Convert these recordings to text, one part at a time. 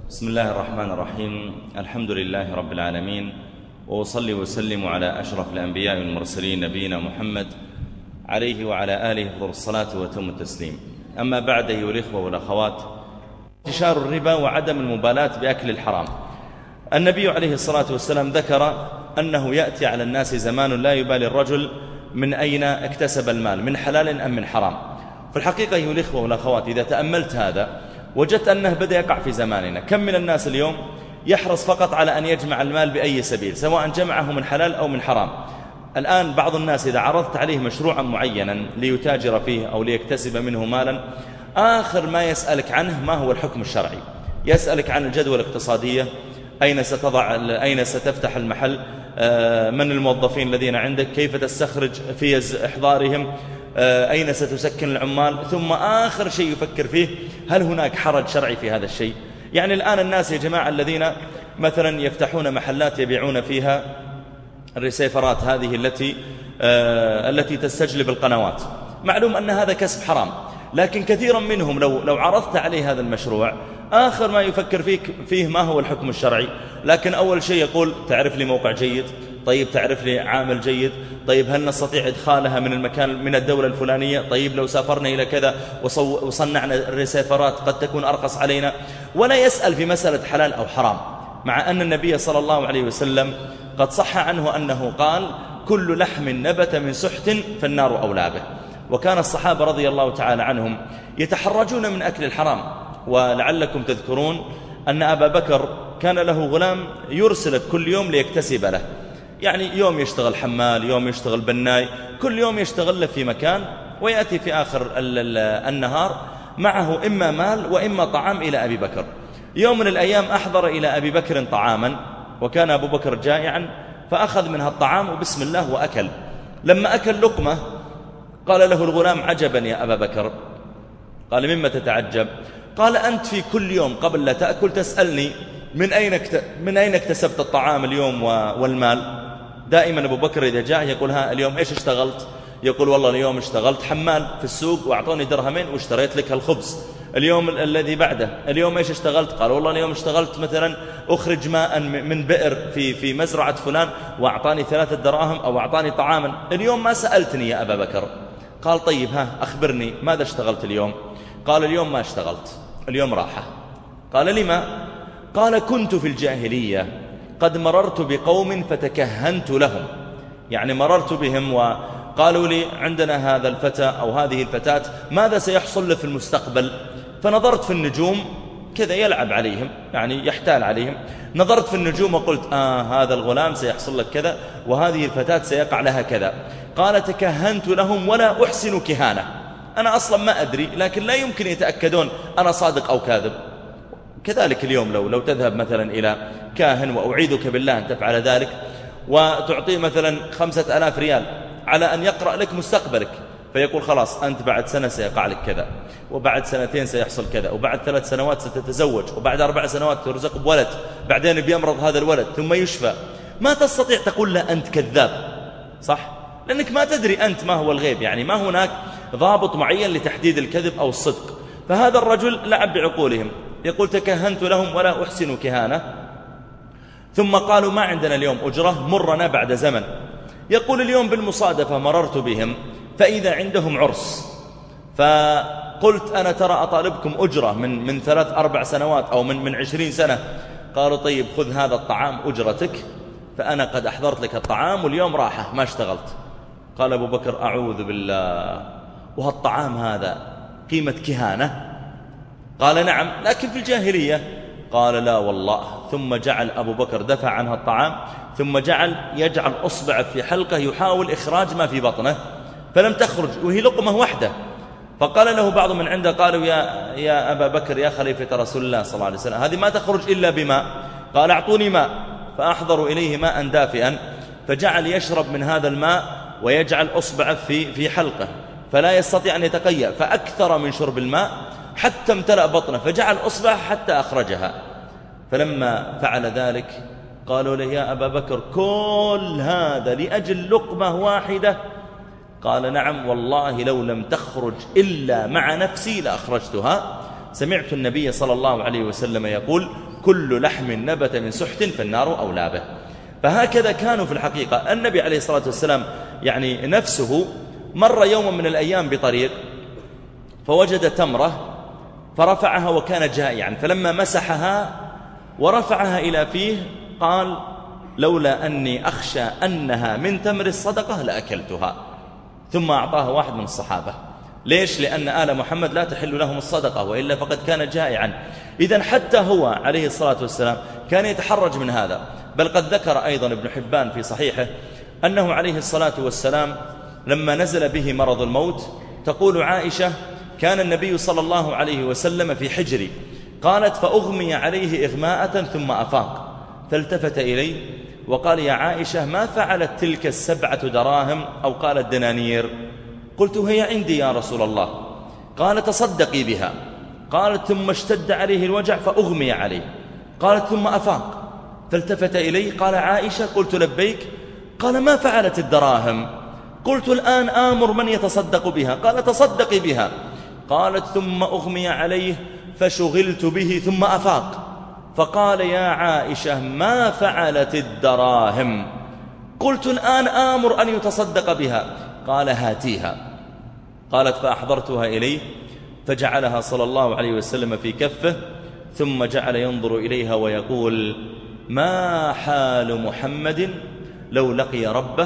بسم الله الرحمن الرحيم. الحمد لله رب العالمين، وأصلي وسلم على أشرف الأنبياء والمرسلين نبينا محمد عليه وعلى آله أفضل الصلاة وأتم التسليم. أما بعد أيها الإخوة والأخوات، انتشار الربا وعدم المبالاة بأكل الحرام. النبي عليه الصلاة والسلام ذكر أنه يأتي على الناس زمان لا يبالي الرجل من أين اكتسب المال، من حلال أم من حرام. في الحقيقة أيها الإخوة والأخوات، إذا تأملت هذا وجدت أنه بدأ يقع في زماننا. كم من الناس اليوم يحرص فقط على أن يجمع المال بأي سبيل، سواء جمعه من حلال أو من حرام. الآن بعض الناس إذا عرضت عليه مشروعا معينا ليتاجر فيه أو ليكتسب منه مالا، آخر ما يسألك عنه ما هو الحكم الشرعي. يسألك عن الجدوى الاقتصادية، أين ستفتح المحل، من الموظفين الذين عندك، كيف تستخرج فيز إحضارهم، أين ستسكن العمال، ثم آخر شيء يفكر فيه هل هناك حرج شرعي في هذا الشيء. يعني الآن الناس يا جماعة الذين مثلا يفتحون محلات يبيعون فيها الريسيفرات هذه التي تستجلب القنوات، معلوم أن هذا كسب حرام، لكن كثيرا منهم لو عرضت عليه هذا المشروع آخر ما يفكر فيه ما هو الحكم الشرعي. لكن أول شيء يقول تعرف لي موقع جيد، طيب تعرف لي عامل جيد، طيب هل نستطيع إدخالها من المكان من الدولة الفلانية، طيب لو سافرنا إلى كذا وصنعنا الريسيفرات قد تكون أرخص علينا. ولا يسأل في مسألة حلال أو حرام، مع أن النبي صلى الله عليه وسلم قد صح عنه أنه قال كل لحم نبت من سحت فالنار أولى به. وكان الصحابة رضي الله تعالى عنهم يتحرجون من أكل الحرام. ولعلكم تذكرون أن أبا بكر كان له غلام يرسل كل يوم ليكتسب له، يعني يوم يشتغل حمال، يوم يشتغل بناي، كل يوم يشتغل له في مكان، ويأتي في آخر النهار معه إما مال وإما طعام إلى أبي بكر. يوم من الأيام أحضر إلى أبي بكر طعاما، وكان أبو بكر جائعا، فأخذ منها الطعام وبسم الله وأكل. لما أكل لقمة قال له الغلام عجبا يا أبا بكر. قال مما تتعجب؟ قال أنت في كل يوم قبل لا تأكل تسألني من أين اكتسبت الطعام اليوم والمال. دائما أبو بكر إذا جاء يقول ها اليوم إيش اشتغلت؟ يقول والله اليوم اشتغلت حمال في السوق وأعطوني درهمين واشتريت لك الخبز. اليوم الذي بعده اليوم إيش اشتغلت؟ قال والله اليوم اشتغلت مثلا أخرج ماء من بئر في مزرعة فلان وأعطاني 3 دراهم أو أعطاني طعاما. اليوم ما سألتني يا أبا بكر. قال طيب ها أخبرني ماذا اشتغلت اليوم؟ قال اليوم ما اشتغلت، اليوم راحة. قال لما؟ قال كنت في الجاهلية قد مررت بقوم فتكهنت لهم، يعني مررت بهم وقالوا لي عندنا هذا الفتى أو هذه الفتاة ماذا سيحصل له في المستقبل، فنظرت في النجوم كذا يلعب عليهم، يعني يحتال عليهم. نظرت في النجوم وقلت هذا الغلام سيحصل لك كذا وهذه الفتاة سيقع لها كذا. قال تكهنت لهم ولا أحسن كهانة، أنا أصلا ما أدري، لكن لا يمكن يتأكدون أنا صادق أو كاذب. كذلك اليوم لو تذهب مثلا إلى كاهن، وأعيذك بالله أن تفعل ذلك، وتعطيه مثلا 5000 ريال على أن يقرأ لك مستقبلك، فيقول خلاص أنت بعد سنة سيقع لك كذا، وبعد 2 سيحصل كذا، وبعد 3 سنوات ستتزوج، وبعد 4 سنوات ترزق بولد، بعدين بيمرض هذا الولد ثم يشفى. ما تستطيع تقول له أنت كذاب، صح؟ لأنك ما تدري أنت ما هو الغيب، يعني ما هناك ضابط معين لتحديد الكذب أو الصدق. فهذا الرجل لعب بعقولهم، يقول تكهنت لهم ولا أحسن كهانة. ثم قالوا ما عندنا اليوم أجرة، مرنا بعد زمن. يقول اليوم بالمصادفة مررت بهم فإذا عندهم عرس، فقلت أنا ترى أطالبكم أجرة من 3-4 سنوات أو من 20 سنة. قالوا طيب خذ هذا الطعام أجرتك، فأنا قد أحضرت لك الطعام واليوم راحة ما اشتغلت. قال أبو بكر أعوذ بالله، وهالطعام هذا قيمة كهانة؟ قال نعم لكن في الجاهلية. قال لا والله. ثم جعل أبو بكر دفع عنها الطعام، ثم يجعل أصبع في حلقه يحاول إخراج ما في بطنه، فلم تخرج وهي لقمة واحدة. فقال له بعض من عنده قالوا يا أبا بكر يا خليفة رسول الله صلى الله عليه وسلم هذه ما تخرج إلا بماء. قال أعطوني ماء، فأحضروا إليه ماء دافئا، فجعل يشرب من هذا الماء ويجعل أصبعه في حلقه فلا يستطيع أن يتقيأ، فأكثر من شرب الماء حتى امتلأ بطنه، فجعل أصبعه حتى أخرجها. فلما فعل ذلك قالوا له يا أبا بكر كل هذا لأجل لقمة واحدة؟ قال نعم والله لو لم تخرج إلا مع نفسي لأخرجتها. سمعت النبي صلى الله عليه وسلم يقول كل لحم نبت من سحت فالنار أولى به. فهكذا كانوا في الحقيقة. النبي عليه الصلاة والسلام يعني نفسه مر يوم من الأيام بطريق فوجد تمرة فرفعها وكان جائعا، فلما مسحها ورفعها إلى فيه قال لولا أني أخشى أنها من تمر الصدقة لأكلتها، ثم أعطاها واحد من الصحابة. ليش؟ لأن آل محمد لا تحل لهم الصدقة وإلا فقد كان جائعا. إذن حتى هو عليه الصلاة والسلام كان يتحرج من هذا. بل قد ذكر أيضا ابن حبان في صحيحه أنه عليه الصلاة والسلام لما نزل به مرض الموت تقول عائشة كان النبي صلى الله عليه وسلم في حجري، قالت فأغمي عليه إغماءة ثم أفاق، فالتفت إلي وقال يا عائشة ما فعلت تلك 7 دراهم أو قالت دنانير؟ قلت هي عندي يا رسول الله. قال تصدقي بها. قالت ثم اشتد عليه الوجع فأغمي عليه. قالت ثم أفاق، فالتفت إلي قال عائشة قلت لبيك. قال ما فعلت الدراهم؟ قلت الآن آمر من يتصدق بها. قال تصدقي بها. قالت ثم أغمي عليه فشغلت به ثم أفاق، فقال يا عائشة ما فعلت الدراهم؟ قلت الآن آمر أن يتصدق بها. قال هاتيها. قالت فأحضرتها إليه فجعلها صلى الله عليه وسلم في كفه، ثم جعل ينظر إليها ويقول ما حال محمد لو لقي ربه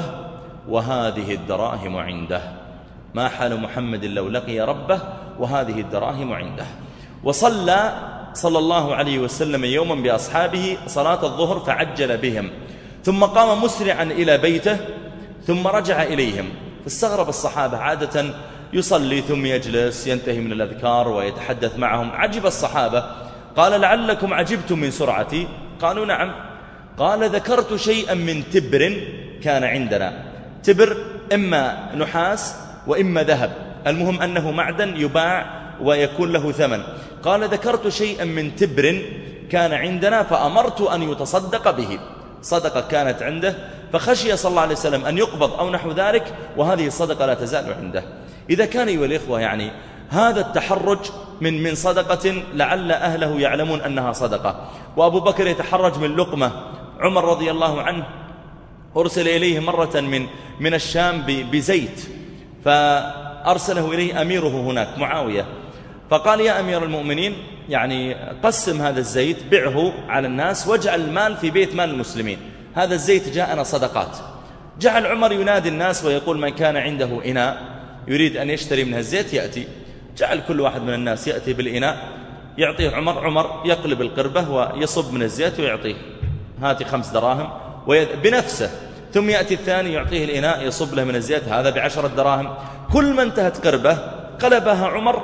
وهذه الدراهم عنده. ما حال محمد لو لقي ربه وهذه الدراهم عنده. وصلى صلى الله عليه وسلم يوما بأصحابه صلاة الظهر فعجل بهم، ثم قام مسرعا إلى بيته ثم رجع إليهم. فاستغرب الصحابة، عادة يصلي ثم يجلس ينتهي من الأذكار ويتحدث معهم. عجب الصحابة، قال لعلكم عجبتم من سرعتي؟ قالوا نعم. قال ذكرت شيئا من تبر كان عندنا. تبر إما نحاس وإما ذهب، المهم أنه معدن يباع ويكون له ثمن. قال ذكرت شيئا من تبر كان عندنا فأمرت أن يتصدق به. صدقة كانت عنده فخشي صلى الله عليه وسلم أن يقبض أو نحو ذلك، وهذه الصدقة لا تزال عنده. إذا كان أيها الإخوة يعني هذا التحرج من صدقة لعل أهله يعلمون أنها صدقة. وأبو بكر يتحرج من لقمة. عمر رضي الله عنه أرسل إليه مرة من الشام بزيت، فأرسله إليه أميره هناك معاوية، فقال يا أمير المؤمنين يعني قسم هذا الزيت، بعه على الناس واجعل المال في بيت مال المسلمين، هذا الزيت جاءنا صدقات. جعل عمر ينادي الناس ويقول من كان عنده إناء يريد أن يشتري منها الزيت يأتي. جعل كل واحد من الناس يأتي بالإناء يعطيه عمر. عمر يقلب القربة ويصب من الزيت ويعطيه هاتي 5 دراهم بنفسه. ثم يأتي الثاني يعطيه الإناء يصب له من الزيت، هذا ب10 دراهم. كل ما انتهت قربة قلبها عمر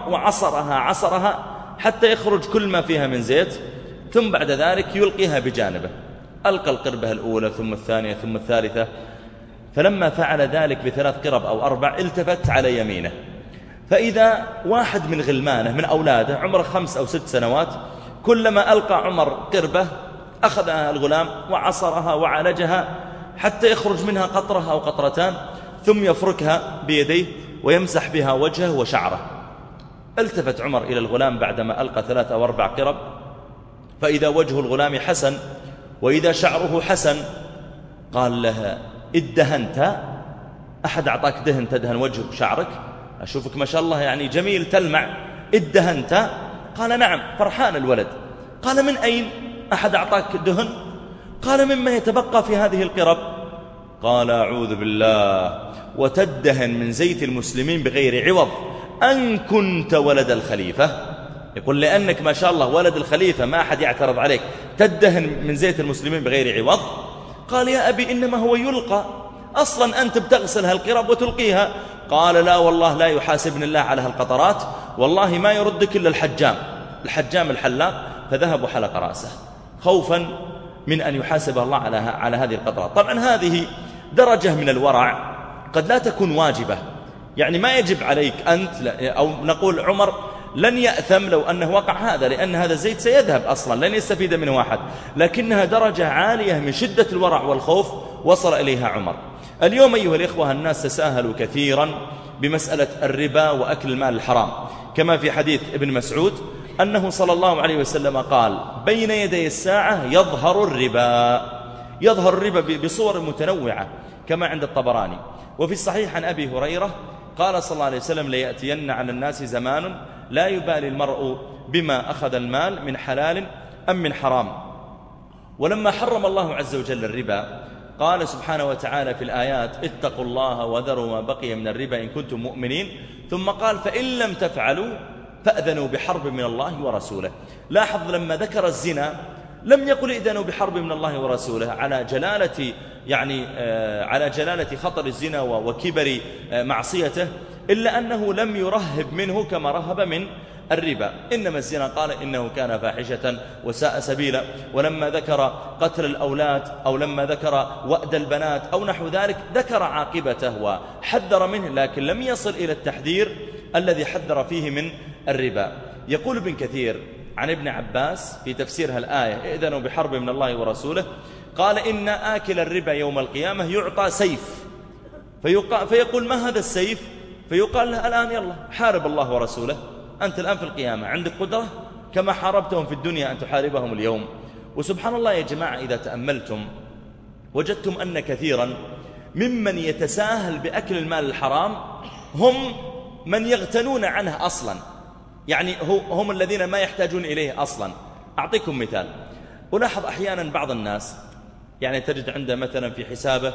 وعصرها حتى يخرج كل ما فيها من زيت، ثم بعد ذلك يلقيها بجانبه. ألقى القربة الأولى ثم الثانية ثم الثالثة. فلما فعل ذلك ب3 قرب أو 4 التفت على يمينه، فإذا واحد من غلمانه من أولاده عمره 5 أو 6 سنوات، كلما ألقى عمر قربة أخذها الغلام وعصرها وعالجها حتى يخرج منها قطرة أو قطرتان، ثم يفركها بيديه ويمسح بها وجهه وشعره. التفت عمر إلى الغلام بعدما ألقى 3 أو 4 قرب، فإذا وجه الغلام حسن وإذا شعره حسن. قال لها ادهنت؟ أحد أعطاك دهن تدهن وجهك وشعرك؟ أشوفك ما شاء الله يعني جميل تلمع، ادهنت؟ قال نعم. فرحان الولد. قال من أين؟ أحد أعطاك دهن؟ قال مما يتبقى في هذه القرب. قال أعوذ بالله، وتدهن من زيت المسلمين بغير عوض أن كنت ولد الخليفة؟ يقول لأنك ما شاء الله ولد الخليفة ما أحد يعترض عليك تدهن من زيت المسلمين بغير عوض؟ قال يا أبي إنما هو يلقى، أصلا أنت بتغسل هالقرب وتلقيها. قال لا والله لا يحاسبني الله على هالقطرات، والله ما يردك إلا الحجام الحلاق. فذهب وحلق رأسه خوفا من أن يحاسب الله على هذه القطرات. طبعا هذه درجة من الورع قد لا تكون واجبة، يعني ما يجب عليك أنت، أو نقول عمر لن يأثم لو أنه وقع هذا، لأن هذا الزيت سيذهب أصلا لن يستفيد منه أحد، لكنها درجة عالية من شدة الورع والخوف وصل إليها عمر. اليوم أيها الإخوة الناس تساهلوا كثيرا بمسألة الربا وأكل المال الحرام، كما في حديث ابن مسعود أنه صلى الله عليه وسلم قال بين يدي الساعة يظهر الربا بصور متنوعة كما عند الطبراني. وفي الصحيح عن أبي هريرة قال صلى الله عليه وسلم ليأتين على الناس زمان لا يبالي المرء بما أخذ المال من حلال أم من حرام. ولما حرم الله عز وجل الربا قال سبحانه وتعالى في الآيات اتقوا الله وذروا ما بقي من الربا إن كنتم مؤمنين، ثم قال فإن لم تفعلوا فأذنوا بحرب من الله ورسوله. لاحظ لما ذكر الزنا لم يقل إذنوا بحرب من الله ورسوله على جلالة خطر الزنا وكبر معصيته، إلا أنه لم يرهب منه كما رهب من الربا. إنما الزنا قال إنه كان فاحشة وساء سبيلا. ولما ذكر قتل الأولاد أو لما ذكر وأد البنات أو نحو ذلك ذكر عاقبته وحذر منه، لكن لم يصل إلى التحذير الذي حذر فيه من الربا. يقول ابن كثير عن ابن عباس في تفسيرها الآية ائذنوا بحرب من الله ورسوله، قال إن آكل الربا يوم القيامة يعطى سيف فيقول ما هذا السيف؟ فيقال له الآن يلا حارب الله ورسوله، أنت الآن في القيامة عندك قدرة كما حاربتهم في الدنيا أن تحاربهم اليوم. وسبحان الله يا جماعة إذا تأملتم وجدتم أن كثيرا ممن يتساهل بأكل المال الحرام هم من يغتنون عنه أصلا، يعني هم الذين ما يحتاجون إليه أصلا. أعطيكم مثال. ألاحظ أحيانا بعض الناس يعني تجد عنده مثلا في حسابه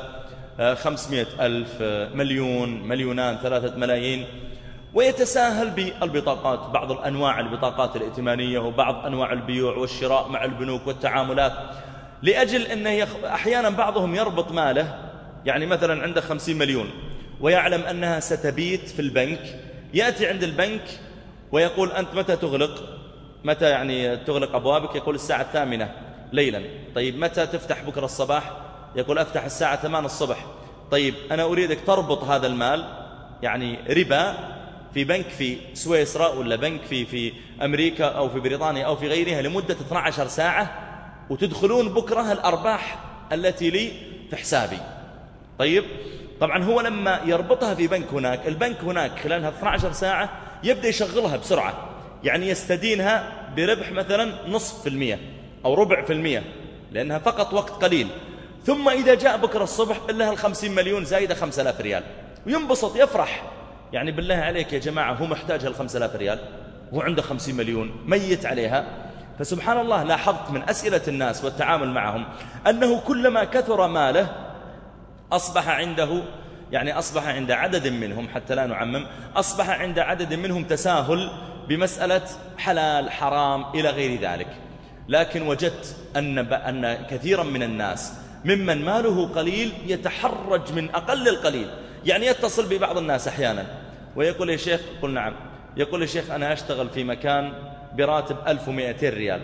500,000 مليون مليونان 3 ملايين، ويتساهل بالبطاقات، بعض الأنواع البطاقات الائتمانية وبعض أنواع البيوع والشراء مع البنوك والتعاملات، لأجل أنه أحيانا بعضهم يربط ماله، يعني مثلا عنده 50 مليون ويعلم أنها ستبيت في البنك، يأتي عند البنك ويقول أنت متى تغلق؟ متى يعني تغلق أبوابك؟ يقول الساعة 8 ليلا. طيب متى تفتح بكرة الصباح؟ يقول أفتح الساعة 8 الصبح. طيب أنا أريدك تربط هذا المال يعني ربا في بنك في سويسرا ولا بنك في أمريكا أو في بريطانيا أو في غيرها لمدة 12 ساعة، وتدخلون بكرة الأرباح التي لي في حسابي. طيب طبعا هو لما يربطها في بنك هناك، البنك هناك خلالها 12 ساعة يبدأ يشغلها بسرعة، يعني يستدينها بربح مثلا 0.5% أو 0.25%، لأنها فقط وقت قليل. ثم إذا جاء بكرة الصبح إلا 50 مليون زايدة 5,000 ريال، وينبسط يفرح. يعني بالله عليك يا جماعة هو محتاج 5,000 ريال، هو عنده 50 مليون ميت عليها. فسبحان الله لاحظت من أسئلة الناس والتعامل معهم أنه كلما كثر ماله أصبح عند عدد منهم، حتى لا نعمم، أصبح عند عدد منهم تساهل بمسألة حلال حرام إلى غير ذلك. لكن وجدت أن كثيرا من الناس ممن ماله قليل يتحرج من أقل القليل، يعني يتصل ببعض الناس أحيانا ويقول يا شيخ، قل نعم، يقول يا شيخ أنا أشتغل في مكان براتب 1200 ريال،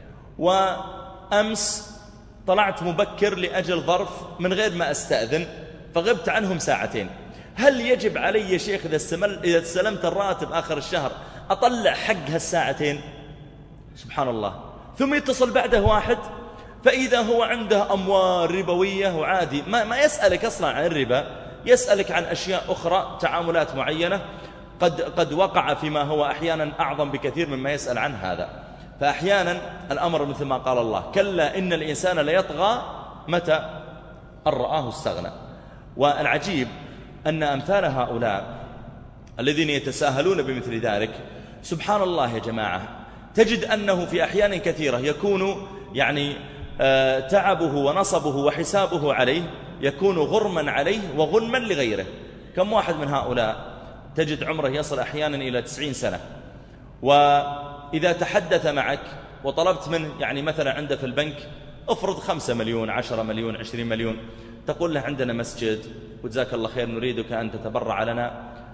وأمس طلعت مبكر لأجل ظرف من غير ما أستأذن فغبت عنهم 2 ساعة، هل يجب علي يا شيخ إذا استلمت الراتب آخر الشهر أطلع حق 2 ساعة؟ سبحان الله. ثم يتصل بعده واحد فإذا هو عنده أموال ربوية وعادي ما يسألك أصلا عن الربا، يسألك عن أشياء أخرى، تعاملات معينة قد وقع فيما هو أحيانا أعظم بكثير مما يسأل عن هذا. فأحيانا الأمر مثل ما قال الله كلا إن الإنسان ليطغى متى أن رآه استغنى. والعجيب أن أمثال هؤلاء الذين يتساهلون بمثل ذلك سبحان الله يا جماعة تجد أنه في أحيان كثيرة يكون يعني تعبه ونصبه وحسابه عليه يكون غرما عليه وغنما لغيره. كم واحد من هؤلاء تجد عمره يصل أحيانا إلى 90 سنة، وإذا تحدث معك وطلبت منه يعني مثلا عنده في البنك افرض 5 مليون 10 مليون 20 مليون، تقول له عندنا مسجد وجزاك الله خير نريدك أن تتبرع لنا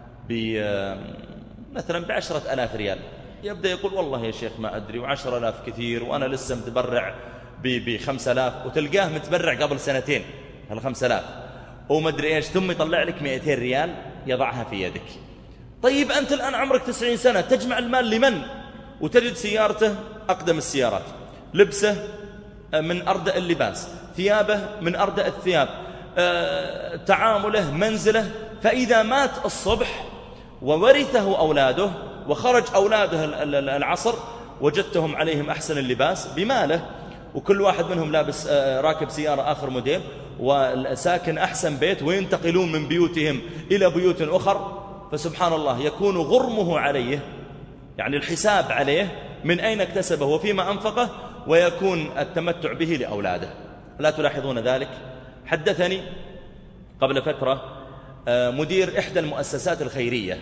مثلا ب10,000 ريال، يبدأ يقول والله يا شيخ ما أدري، و10,000 كثير وأنا لسه متبرع ب5,000، وتلقاه متبرع قبل 2 سنين 5,000 وما أدري إيش، ثم يطلع لك 200 ريال يضعها في يدك. طيب أنت الآن عمرك 90 سنة تجمع المال لمن؟ وتجد سيارته أقدم السيارات، لبسه من أردأ اللباس، ثيابه من أردأ الثياب، تعامله منزله. فإذا مات الصبح وورثه أولاده وخرج أولاده العصر وجدتهم عليهم أحسن اللباس بماله، وكل واحد منهم لابس راكب سيارة آخر موديل وساكن أحسن بيت، وينتقلون من بيوتهم إلى بيوت أخر. فسبحان الله يكون غرمه عليه، يعني الحساب عليه من أين اكتسبه وفيما أنفقه، ويكون التمتع به لأولاده. لا تلاحظون ذلك؟ حدثني قبل فترة مدير إحدى المؤسسات الخيرية،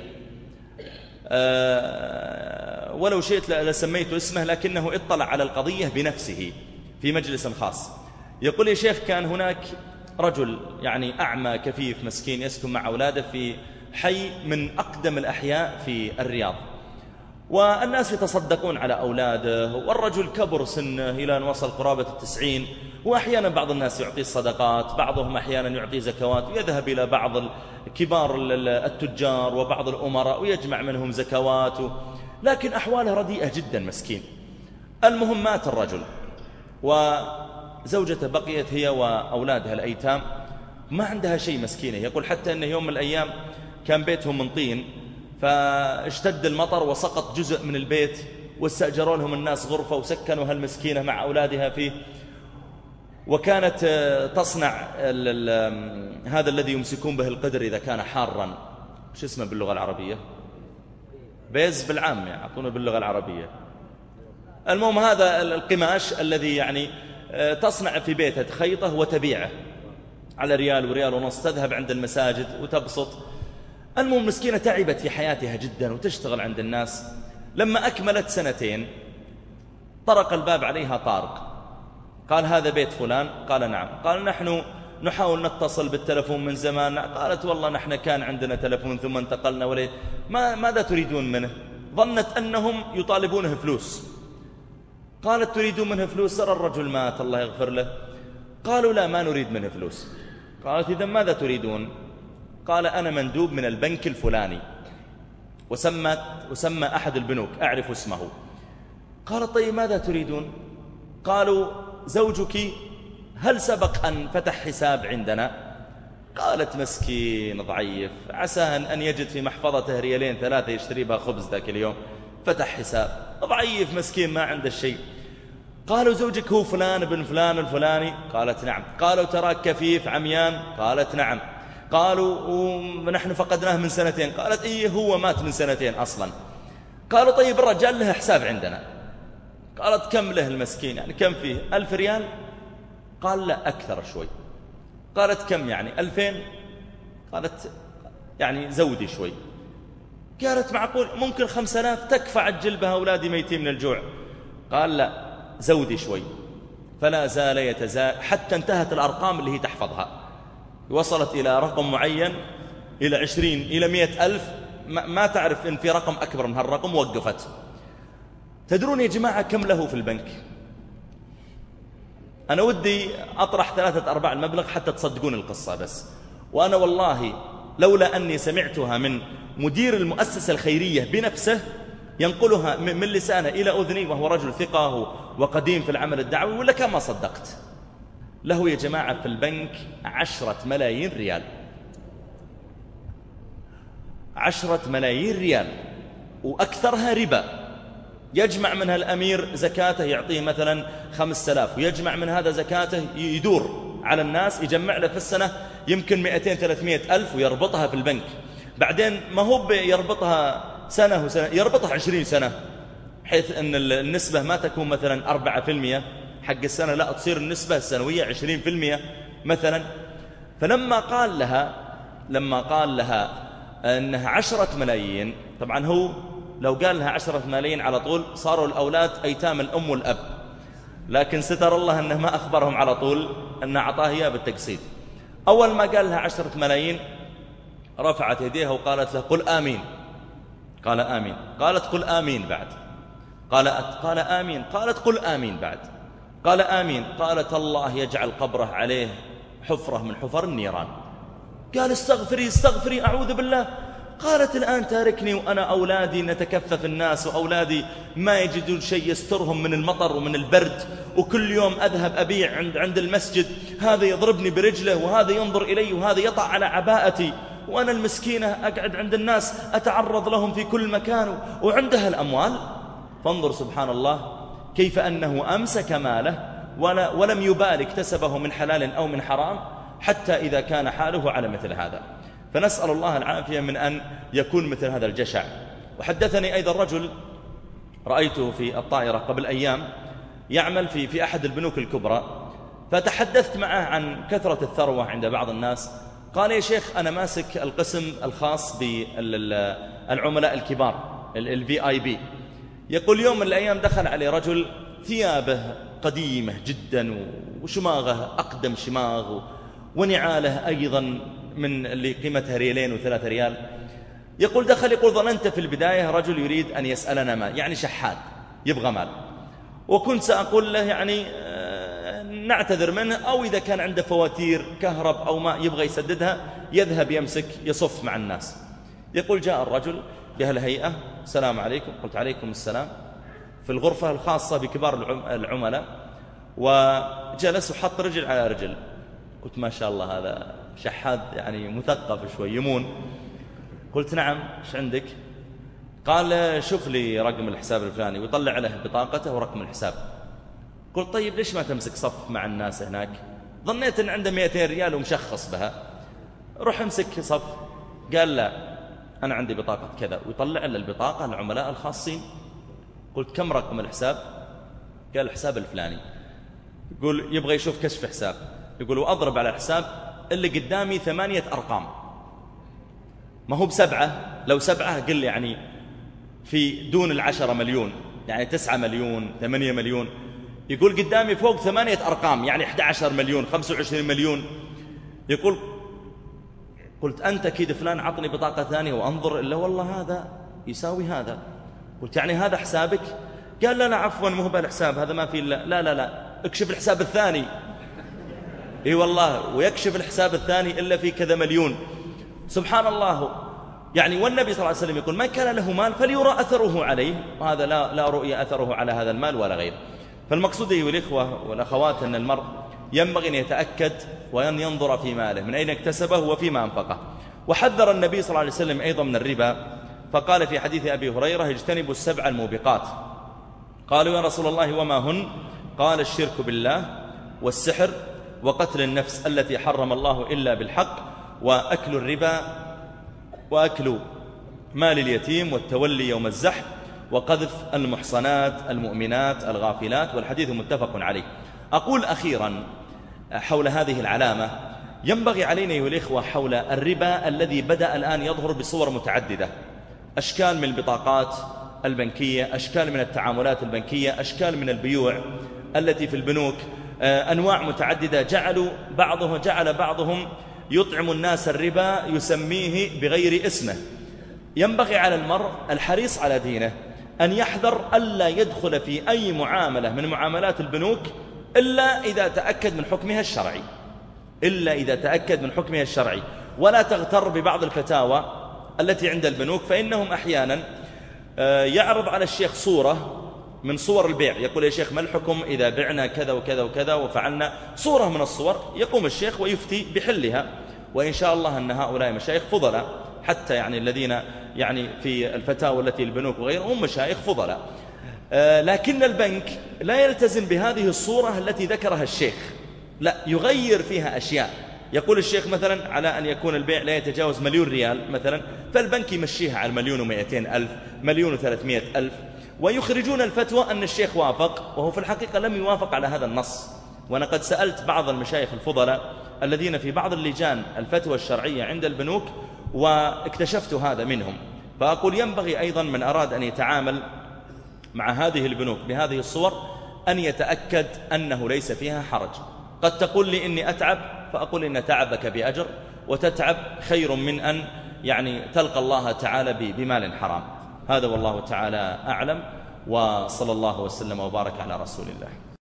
ولو شئت لسميت اسمه، لكنه اطلع على القضية بنفسه في مجلس خاص. يقول يا شيخ كان هناك رجل يعني أعمى كفيف مسكين يسكن مع أولاده في حي من أقدم الأحياء في الرياض، والناس يتصدقون على أولاده، والرجل كبر سنه إلى أن وصل قرابة 90، وأحيانا بعض الناس يعطي الصدقات، بعضهم أحيانا يعطي زكوات، ويذهب إلى بعض كبار التجار وبعض الأمراء ويجمع منهم زكوات، لكن أحواله رديئة جدا مسكين. المهم مات الرجل، وزوجته بقيت هي وأولادها الأيتام ما عندها شيء مسكينة. يقول حتى أنه يوم من الأيام كان بيتهم من طين، فاشتد المطر وسقط جزء من البيت، واستأجروا لهم الناس غرفة وسكنوا هالمسكينة مع أولادها فيه. وكانت تصنع هذا الذي يمسكون به القدر إذا كان حارا، شو اسمه باللغة العربية؟ بيز بالعام يعطونه باللغة العربية. المهم هذا القماش الذي يعني تصنع في بيتها، تخيطه وتبيعه على ريال وريال ونص، تذهب عند المساجد وتبسط. المهم مسكينة تعبت في حياتها جدا وتشتغل عند الناس. لما أكملت 2 طرق الباب عليها طارق، قال هذا بيت فلان؟ قال نعم. قال نحن نحاول نتصل بالتلفون من زمان. قالت والله نحن كان عندنا تلفون ثم انتقلنا وليه. ماذا تريدون منه؟ ظنت أنهم يطالبونه فلوس. قالت تريدون منه فلوس؟ ترى الرجل مات الله يغفر له. قالوا لا ما نريد منه فلوس. قالت إذن ماذا تريدون؟ قال أنا مندوب من البنك الفلاني، وسمى أحد البنوك أعرف اسمه. قالت طيب ماذا تريدون؟ قالوا زوجك هل سبق أن فتح حساب عندنا؟ قالت مسكين ضعيف، عسى أن يجد في محفظته 2-3 يشتري بها خبز ذاك اليوم. فتح حساب، ضعيف مسكين ما عنده شيء. قالوا زوجك هو فلان بن فلان الفلاني؟ قالت نعم. قالوا تراك كفيف عميان؟ قالت نعم. قالوا ونحن فقدناه من 2 قالت إيه هو مات من 2 أصلا. قالوا طيب الرجال له حساب عندنا. قالت كم له المسكين يعني كم فيه؟ 1000 ريال؟ قال لا أكثر شوي. قالت كم يعني 2000؟ قالت يعني زودي شوي. قالت معقول ممكن 5000 تكفى عجل بها أولادي ميتين من الجوع. قال لا زودي شوي. فلا زال يتزايد حتى انتهت الأرقام اللي هي تحفظها، وصلت إلى رقم معين، إلى 20 إلى 100,000، ما تعرف إن في رقم أكبر من هالرقم، وقفت. تدرون يا جماعة كم له في البنك؟ أنا ودي أطرح 3/4 المبلغ حتى تصدقون القصة بس. وأنا والله لولا أني سمعتها من مدير المؤسسة الخيرية بنفسه ينقلها من لسانه إلى أذني، وهو رجل ثقة وقديم في العمل الدعوي، ولا كان ما صدقت. له يا جماعة في البنك 10 ملايين ريال، 10 ملايين ريال، وأكثرها ربا. يجمع منها الأمير زكاته يعطيه مثلا 5000، ويجمع من هذا زكاته يدور على الناس يجمع له في السنة يمكن 200-300 ألف، ويربطها في البنك. بعدين ما هو يربطها سنة وسنة، يربطها 20 سنة، حيث أن النسبة ما تكون مثلا 4% حق السنة، لا تصير النسبة السنوية 20% مثلا. فلما قال لها أنها 10 ملايين، طبعا هو لو قال لها 10 ملايين على طول صاروا الأولاد أيتام الأم والأب، لكن ستر الله أنه ما أخبرهم على طول أنه أعطاه إياه بالتقسيط. أول ما قال لها 10 ملايين رفعت يديها وقالت له قل آمين. قال آمين. قالت قل آمين بعد. قال آمين. قالت قل آمين بعد. قال آمين. قالت الله يجعل قبره عليه حفرة من حفر النيران. قال استغفري أعوذ بالله. قالت الآن تاركني وأنا أولادي نتكفف الناس، وأولادي ما يجدون شيء يسترهم من المطر ومن البرد، وكل يوم أذهب أبيع عند المسجد، هذا يضربني برجله وهذا ينظر إلي وهذا يطع على عباءتي، وأنا المسكينة أقعد عند الناس أتعرض لهم في كل مكان، وعندها الأموال فانظر سبحان الله كيف أنه أمسك ماله ولم يبال اكتسبه من حلال أو من حرام، حتى إذا كان حاله على مثل هذا. فنسأل الله العافية من أن يكون مثل هذا الجشع. وحدثني أيضا رجل رأيته في الطائرة قبل أيام يعمل في أحد البنوك الكبرى، فتحدثت معه عن كثرة الثروة عند بعض الناس. قال يا شيخ أنا ماسك القسم الخاص بالعملاء الكبار الVIP. يقول يوم من الأيام دخل عليه رجل ثيابه قديمة جدا وشماغه أقدم شماغ ونعاله أيضا من اللي قيمتها 2 و3 ريال. يقول دخل يقول ظننت في البداية رجل يريد أن يسألنا مال، يعني شحاد يبغى مال، وكنت سأقول له يعني نعتذر منه، أو إذا كان عنده فواتير كهرب أو ما يبغى يسددها يذهب يمسك يصف مع الناس. يقول جاء الرجل بهالهيئة السلام عليكم، قلت عليكم السلام، في الغرفة الخاصة بكبار العملاء، وجلس وحط رجل على رجل. قلت ما شاء الله هذا شحاد يعني مثقف شوي يمون. قلت نعم ايش عندك؟ قال شوف لي رقم الحساب الفلاني، ويطلع له بطاقته ورقم الحساب. قلت طيب ليش ما تمسك صف مع الناس هناك؟ ظنيت ان عنده 200 ريال ومشخص بها، روح امسك صف. قال لا انا عندي بطاقة كذا، ويطلع له البطاقة العملاء الخاصين. قلت كم رقم الحساب؟ قال الحساب الفلاني. يقول يبغى يشوف كشف حساب. يقول وأضرب على الحساب اللي قدامي 8 أرقام، ما هو ب7، لو 7 قل يعني في دون 10 مليون، يعني 9 مليون 8 مليون. يقول قدامي فوق 8 أرقام، يعني 11 مليون 25 مليون. يقول قلت أنت أكيد فلان، عطني بطاقة ثانية وأنظر، إلا والله هذا يساوي هذا. قلت يعني هذا حسابك؟ قال لا عفوا مو بالحساب هذا ما في لا اكشف الحساب الثاني. اي والله، ويكشف الحساب الثاني إلا في كذا مليون. سبحان الله. يعني والنبي صلى الله عليه وسلم يقول من كان له مال فليرى أثره عليه، وهذا لا رؤي أثره على هذا المال ولا غيره. فالمقصود أيها الإخوة والأخوات أن المرء ينبغي أن يتأكد وأن ينظر في ماله من أين اكتسبه وفيما أنفقه. وحذر النبي صلى الله عليه وسلم أيضا من الربا، فقال في حديث أبي هريرة اجتنبوا 7 الموبقات. قالوا يا رسول الله وما هن؟ قال الشرك بالله والسحر وقتل النفس التي حرم الله إلا بالحق وأكل الربا وأكل مال اليتيم والتولي يوم الزحف وقذف المحصنات المؤمنات الغافلات. والحديث متفق عليه. أقول أخيرا حول هذه العلامة، ينبغي علينا أيها الإخوة حول الربا الذي بدأ الآن يظهر بصور متعددة، أشكال من البطاقات البنكية، أشكال من التعاملات البنكية، أشكال من البيوع التي في البنوك، أنواع متعددة. جعل بعضهم يطعم الناس الربا يسميه بغير اسمه. ينبغي على المرء الحريص على دينه أن يحذر ألا يدخل في أي معاملة من معاملات البنوك إلا إذا تأكد من حكمها الشرعي، ولا تغتر ببعض الفتاوى التي عند البنوك، فإنهم أحيانا يعرض على الشيخ صورة من صور البيع، يقول يا شيخ ما الحكم إذا بعنا كذا وكذا وكذا وفعلنا صورة من الصور، يقوم الشيخ ويفتي بحلها. وإن شاء الله أن هؤلاء مشايخ فضلاء، حتى يعني الذين يعني في الفتاوى التي البنوك وغيرهم مشايخ فضلاء، لكن البنك لا يلتزم بهذه الصورة التي ذكرها الشيخ، لا يغير فيها أشياء. يقول الشيخ مثلا على أن يكون البيع لا يتجاوز 1,000,000 ريال مثلا، فالبنك يمشيها على 1,200,000 1,300,000، ويخرجون الفتوى أن الشيخ وافق، وهو في الحقيقة لم يوافق على هذا النص. وأنا قد سألت بعض المشايخ الفضلاء الذين في بعض اللجان الفتوى الشرعية عند البنوك واكتشفت هذا منهم. فأقول ينبغي أيضا من أراد أن يتعامل مع هذه البنوك بهذه الصور أن يتأكد أنه ليس فيها حرج. قد تقول لي إني أتعب، فأقول إن تعبك بأجر، وتتعب خير من أن يعني تلقى الله تعالى بمال حرام. هذا والله تعالى أعلم، وصلى الله وسلم وبارك على رسول الله.